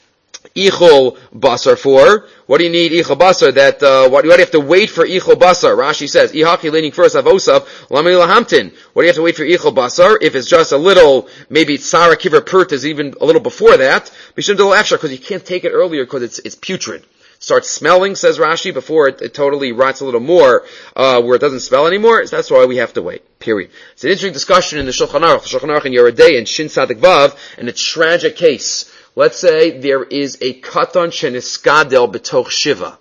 Ichol Basar for? What do you need Ichol Basar? That, uh, what, what do you have to wait for Ichol Basar? Rashi says, Ihaki leaning first, Avosav, Lami Lahamtin. What do you have to wait for Ichol Basar? If it's just a little, maybe Sarah Kiver Pert is even a little before that, Mishum Delo Efshar, because you can't take it earlier because it's, it's putrid. Starts smelling, says Rashi, before it, it totally rots a little more, uh, where it doesn't smell anymore. So that's why we have to wait. Period. It's an interesting discussion in the Shulchan Aruch, the Shulchan Aruch in Yerodei and Shin Tzadik Vav, and a tragic case. Let's say there is a katan sheniskadel betoch shiva.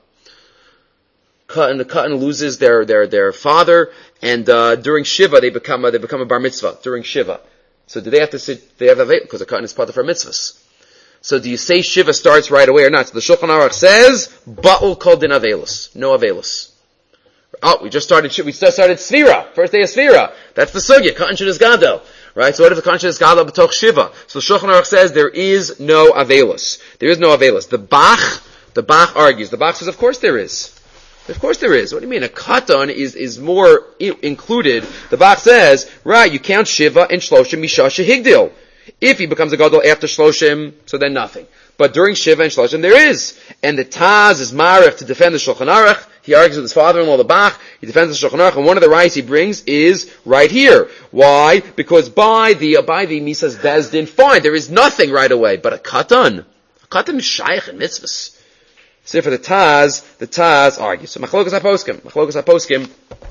And the katan loses their, their, their father, and, uh, during shiva they become a, they become a bar mitzvah, during shiva. So do they have to sit, they have a, because the katan is part of our mitzvahs. So do you say shiva starts right away or not? So the Shulchan Aruch says, ba'ul kol din avelus. No avelus. Oh, we just started, we just started Sfira. First day of Sfira. That's the sugya, katan sheniskadel. Right? So what if the conscience is gadol b'toch shiva? So the Shulchan Aruch says there is no avelus. There is no avelus. The Bach, the Bach argues. The Bach says, of course there is. Of course there is. What do you mean? A katan is, is more I- included. The Bach says, right, you count shiva and shloshim misha shehigdil. If he becomes a gadol after shloshim, so then nothing. But during shiva and shloshim there is. And the Taz is marich to defend the Shulchan Aruch. He argues with his father-in-law, the Bach. He defends the Shulchan Aruch, and one of the rights he brings is right here. Why? Because by the, uh, by the Misa's Bezdin, fine, there is nothing right away, but a katan. A katan is shaykh in mitzvahs. So for the Taz, the Taz argues. So Machlokas HaPoskim. Machlokas HaPoskim.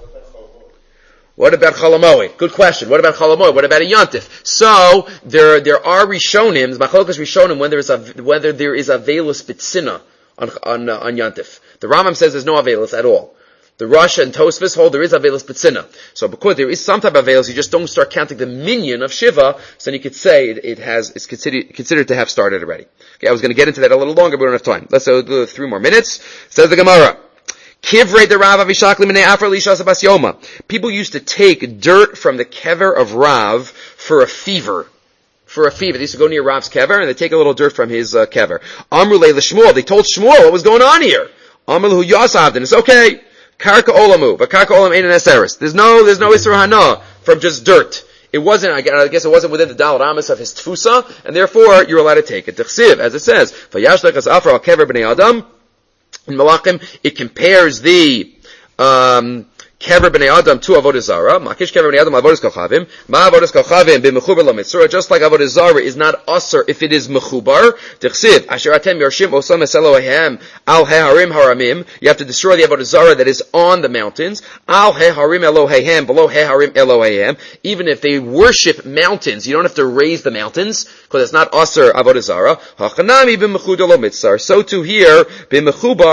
What about Cholamoid? Good question. What about Cholamoid? What about a Yontif? So, there, there are Rishonim, Machlokas Rishonim, when there is a, whether there is a Velus Bitsina on, on, uh, on Yontif. The Rambam says there's no Avelus at all. The Rosh and Tosfos hold there is Avelus B'tzina. So because there is some type of Avelus, you just don't start counting the minion of Shiva, so then you could say it, it has, it's considered, considered to have started already. Okay, I was going to get into that a little longer, but we don't have time. Let's do three more minutes. Says the Gemara. Kivrei the Rav Avishakli minei Afar Lisha Sabas Yoma. People used to take dirt from the kever of Rav for a fever. For a fever. They used to go near Rav's kever, and they take a little dirt from his uh, kever. Amrulei l'Shmuel. They told Shmuel what was going on here. Amrulei Yasavdin. It's okay. Karka olamu. But karka olam ain't an eseris. There's no, there's no Isra Hana from just dirt. It wasn't, I guess it wasn't within the Dal Ramas of his Tfusa, and therefore you're allowed to take it. T'chsiv, as it says, Vayashlech as Afra al kever b'nei Adam. In Malachim, it compares the, um, Kever b'nei Adam to Avodah Zarah. Makish kever b'nei Adam Avodas Kochavim. Ma Avodas Kochavim b'mechubar l'mitzvah. Just like Avodah Zarah is not usher if it is mechubar. T'chsiv, asher atem yorshim osam es Eloheim al heharim haramim. You have to destroy the Avodah Zarah that is on the mountains. Al heharim Eloheim, below heharim Eloheim. Even if they worship mountains, you don't have to raise the mountains, because it's not usher Avodah Zarah. Hachanami b'mechudar l'mitzvah. So too here, b'mechubar,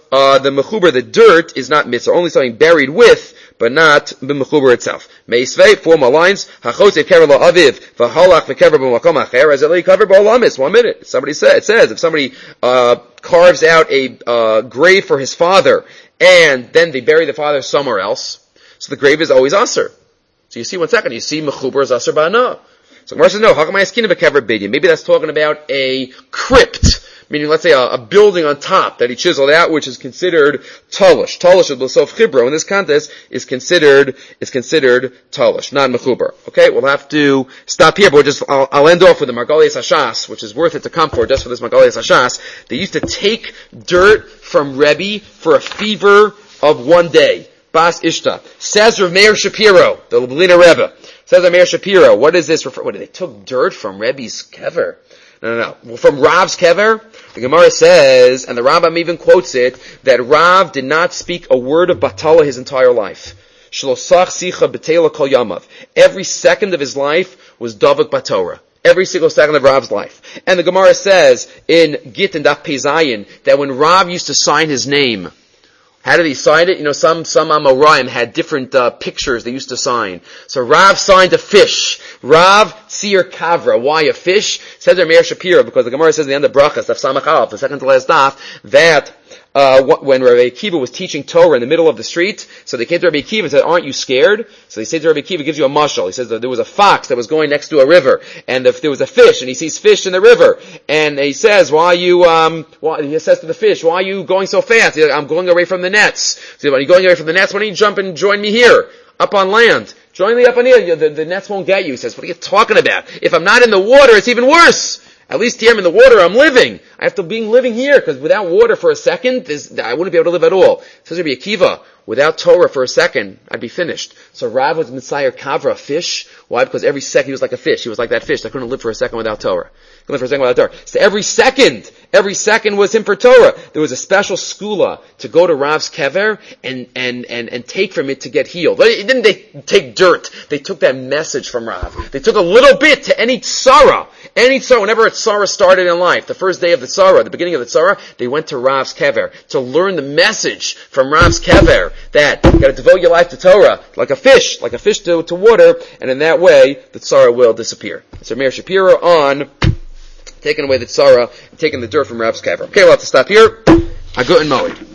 uh, the mechuber, the dirt, is not mitzvah, only something buried with, but not the mechuber itself. Meisvei, four more lines. Hachotzev kever lo aviv, v'halach v'kever b'makom acher, as eli kever b'olamis. One minute. Somebody said, it says, if somebody, uh, carves out a, uh, grave for his father, and then they bury the father somewhere else, so the grave is always aser. So you see, one second, you see mechuber is aser ba'ana. So Gemara says, no, how come I asking of a kever bidyan? Maybe that's talking about a crypt, meaning let's say a, a building on top that he chiseled out, which is considered talish. Talish is l'sof chibro in this context is considered is considered talish, not mechuber. Okay, we'll have to stop here, but we'll just I'll, I'll end off with the Margalias Hashas, which is worth it to come for just for this Margalias Hashas. They used to take dirt from Rebbe for a fever of one day. Bas Ishta. Says Rav Meir Shapiro, the Lublina Rebbe. Says Rav Meir Shapiro, what is this refer? What, they took dirt from Rebbe's kever? No, no, no. Well, from Rav's kever, the Gemara says, and the Rambam even quotes it, that Rav did not speak a word of Batala his entire life. Shlosach sicha b'teila kol yamav. Every second of his life was Davak Batorah. Every single second of Rav's life. And the Gemara says in Git and Daf Pezayin that when Rav used to sign his name, how did he sign it? You know, some, some Amoraim had different, uh, pictures they used to sign. So Rav signed a fish. Rav Sir Kavra. Why a fish? Says there Meir Shapiro, because the Gemara says at the end of Brachas, Daf Samach Aleph, the second to last daf, that, uh, when Rabbi Akiva was teaching Torah in the middle of the street, so they came to Rabbi Akiva and said, aren't you scared? So they say to Rabbi Akiva, gives you a mashal. He says that there was a fox that was going next to a river, and if there was a fish, and he sees fish in the river, and he says, why are you, um, why, he says to the fish, why are you going so fast? He's like, I'm going away from the nets. So when you're going away from the nets, why don't you jump and join me here, up on land? Join me up on here, the, the nets won't get you. He says, what are you talking about? If I'm not in the water, it's even worse. At least here I'm in the water, I'm living. I have to be living here, because without water for a second, I wouldn't be able to live at all. Says Rabbi Akiva, without Torah for a second, I'd be finished. So Rav was Messiah Kavra, fish. Why? Because every second he was like a fish. He was like that fish that couldn't live for a second without Torah. Couldn't live for a second without Torah. So every second, every second was him for Torah. There was a special skula to go to Rav's kever and, and, and, and take from it to get healed. Didn't they take dirt? They took that message from Rav. They took a little bit to any tzara. Any tzara, whenever a tzara started in life, the first day of the tzara, the beginning of the tzara, they went to Rav's kever to learn the message from Rav's kever that you gotta devote your life to Torah, like a fish, like a fish to, to water, and in that way, the tzara will disappear. So Meir Shapiro on taking away the tzara, and taking the dirt from Rav's kever. Okay, we'll have to stop here. A good and moed.